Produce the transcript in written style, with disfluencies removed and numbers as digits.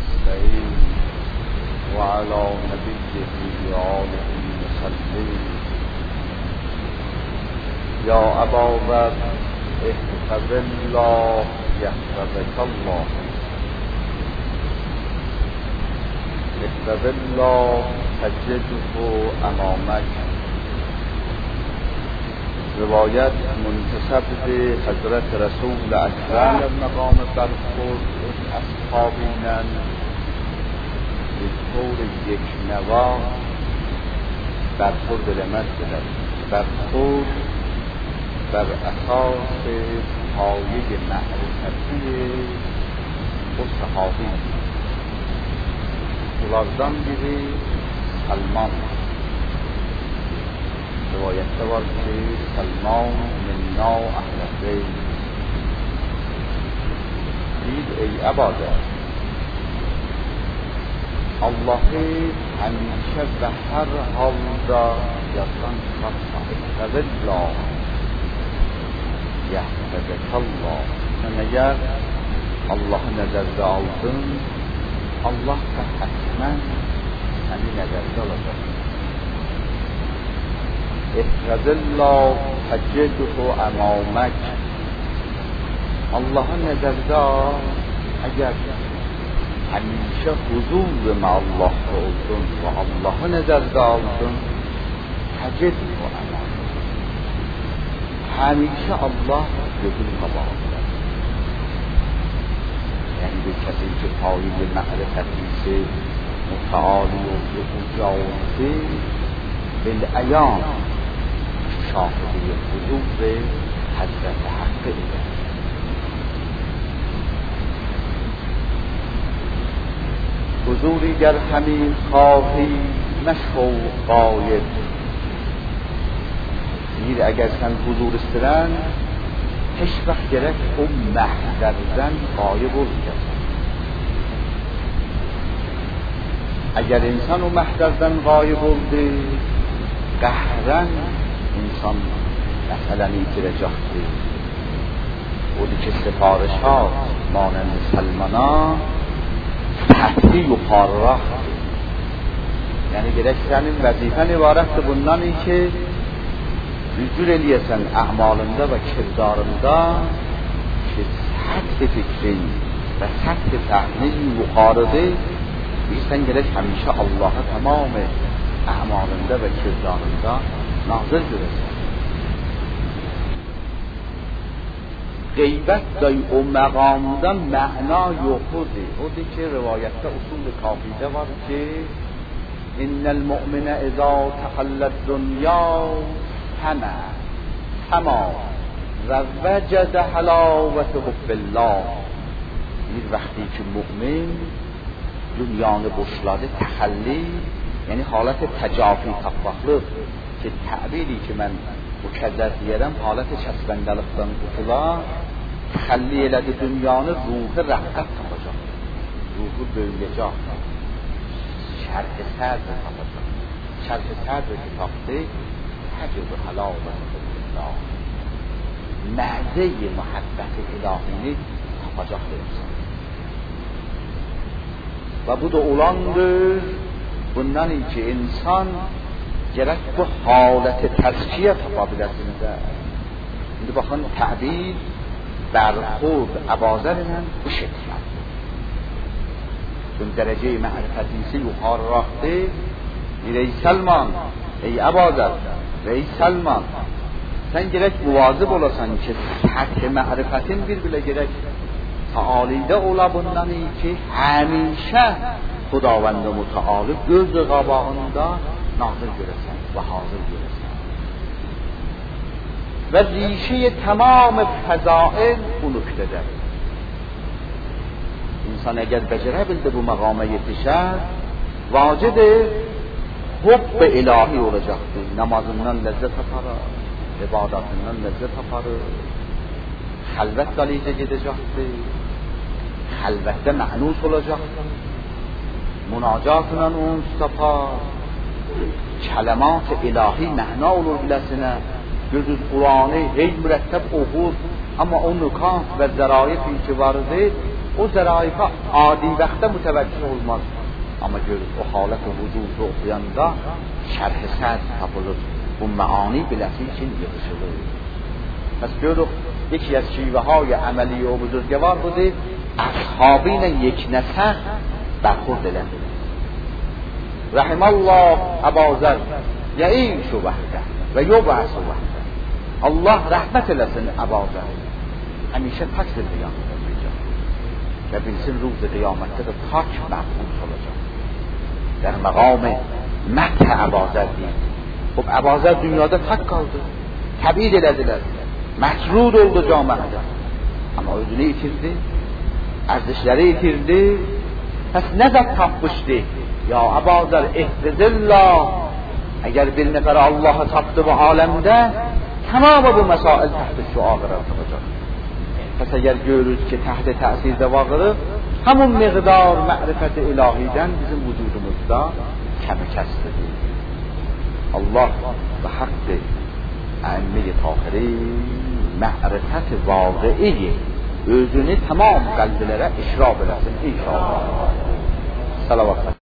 نستعين وعلى نبيه وآله وسلم. يا أبا بكر احفظ الله يحفظك الله، احفظ الله تجده امامك. روایت منتسب به حضرت رسول اکرم در مقام برخورد اصحابینن به طور یک نوا برخورد لمس بدن، برخورد بر اساس پایه معرفتی و صحابی. اولادان بیری سلمان روایت دوار که سلمان منا اهل بیت دید ای عباده الله همیشه به هر حال دا یادان خطا احفظ الله یحفظک الله. من اگر الله نظر داشتن الله که حتما همین نظر داشت. احفظ الله تجده امامک. الله نظر داشت اگر همیشه حضور مع الله کردن و الله نظر داشتن تجده امامک، همیشه الله جدول مبارد. یعنی به کسی که پایه معرفتی سے متعالی و جاوزه بالعیان شاهده حضور حضرت حق ایده. حضوری گر همی خواهی مشو غایب. دیر اگر سن حضور استرن هیچ وقت گرک او محضرزن غایب و کرد. اگر انسان او محضرزن غایب بوده قهرن انسان مثلا ایتره جاخته بودی که سفارش ها مانند سلمانا تحتی و پارراخ. یعنی گرک سن این وظیفه نوارت بندانی که رجوع لیسن اعمالنده و کردارنده که سطح فکری و سطح تحلیل و قارده بیستن گرک همیشه الله تمام اعمالنده و کردارنده ناظر برسن. غیبت دای او مقام دا معنا یخوزی خودی که روایت اصول کافیده وار که ان المؤمن اذا تخلت دنیا تما و وجد حلاوت حب الله. این وقتی که مؤمن دنیان بشلاده تخلی یعنی حالت تجافی تفاخلق که تعبیری که من مکدر دیدم حالت چسبندلختان اطلاع تخلی لد دنیان روح رحقت تفاجا روح بلجا شرح سرد تفاجا شرح سرد که تاخته تجد حلاوت الله معده محبت الهی تفاجا خیلی و بود اولاندر بندانی که انسان گرک به حالت تزکیه تقابل دسته این بخوان تعبیر برخورد عبازر من بشکل چون درجه معرفتیسی و حار راخته ای سلمان ای عبازر ای سلمان سن گرک مواظب بولاسن که سطح معرفتین بیر بله گرک تعالیده اولا بندانی که همیشه خداوند متعال göz qabağında nazır görəsən və hazır görəsən. Və ریشه تمام فضائل bu nöqtədir. İnsan eğer becerebildi bu makama yetişer, vacid hub ilahi olacaktır. Namazından lezzet aparır, ibadetinden lezzet aparır, halvet dalice gidecektir, halvette ma'nus olacaktır. مناجاتنا اون صفا کلمات الهی معنا olur biləsinə göz Qur'anı hey mürəttəb oxur amma o nükat və zərayəti ki vardı o zəraifə adi vaxtda mütəvəccüh olmaz. Amma görür, o halət vücudu oxuyanda şərh-i sədr tapılır. Bu məani biləsi için yığışılır. Pəs görür, yکی از شیوه‌های عملی و بزرگوار بوده اصحابین یک نسق برخورد دلنده. رحم الله ابا ذر یعیش وحده و یبعث وحده. الله رحمت eləsin ابا ذر. همیشه تک زندگی olacaq. Və bilsin روز قیامتdə də tak məbud olacaq. در مقام مدح ابا ذر deyil. خب ابا ذر dünyada tak qaldı. Təbid elədilər. Mətrud oldu camiədə. Amma özünü itirdi. Ərzişləri itirdi. Pəs nə zət tapmışdı? Ya Əba Zər ihfizillah. Əgər bir nəfər Allah'ı tapdı bu aləmdə, tamamı bu məsail təxti şua qırılacaq. Pəs əgər görürüz ki, təxti təsirdə vaqırıq, həmun miqdar mərifət-i ilahidən bizim vücudumuzda kəmi kəsdir. Allah və haqqı ائمه طاهرین معرفت واقعی özünü tamam qalblərə işrab eləsin inşallah. Salavat.